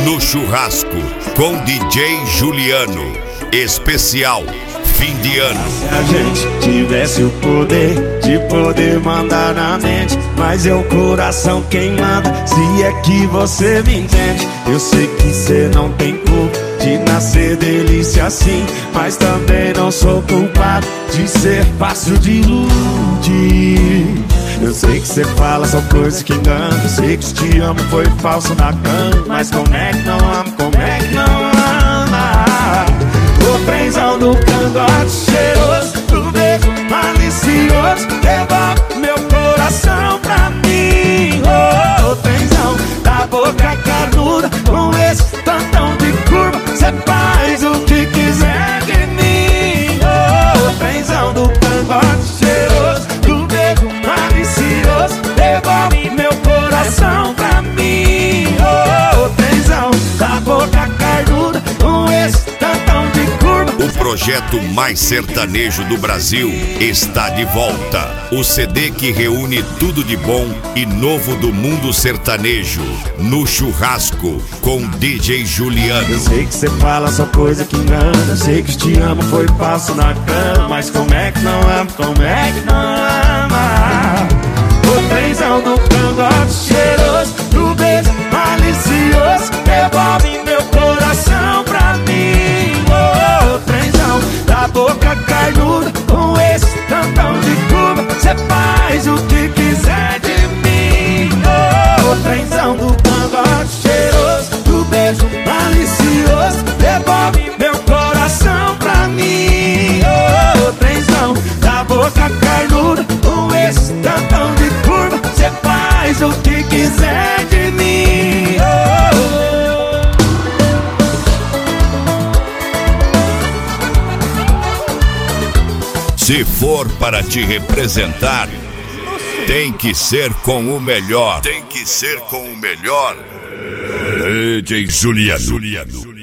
no churrasco com DJ Juliano. Especial fim de ano. Se a gente tivesse o poder de poder mandar na mente, mas é o coração quem manda, se é que você me entende. Eu sei que cê não tem culpa de nascer delícia assim, mas também não sou culpado de ser fácil de iludir. Eu sei que cê fala só coisas que enganam, eu sei que te amo foi falso na cama, mas como é que não ama, como é que não ama? O trenzão do cangote cheiroso, do beijo malicioso, devolve meu coração pra mim. O trenzão da boca carnuda, com esse tantão de curva, cê faz o que quiser de mim. O trenzão do cangote cheiroso, do beijo malicioso, devolve meu coração pra mim. O trenzão da boca carnuda, com esse tantão de curva. O projeto mais sertanejo do Brasil está de volta. O CD que reúne tudo de bom e novo do mundo sertanejo no churrasco com DJ Juliano. Eu sei que cê fala só coisa que engana, eu sei que te amo foi falso na cama, mas como é que não ama, como é que não ama? O trenzão do cangote cheiroso, do beijo malicioso, devolve meu coração pra mim. O trenzão da boca carnuda, com esse tantão de curva, cê faz o que quiser de mim. O trenzão do cangote cheiroso, do beijo malicioso, devolve meu coração pra mim. O trenzão da boca carnuda, com esse tantão de curva, cê faz o que quiser de mim. Se for para te representar, tem que ser com o melhor. Tem que ser com o melhor. DJ Juliano.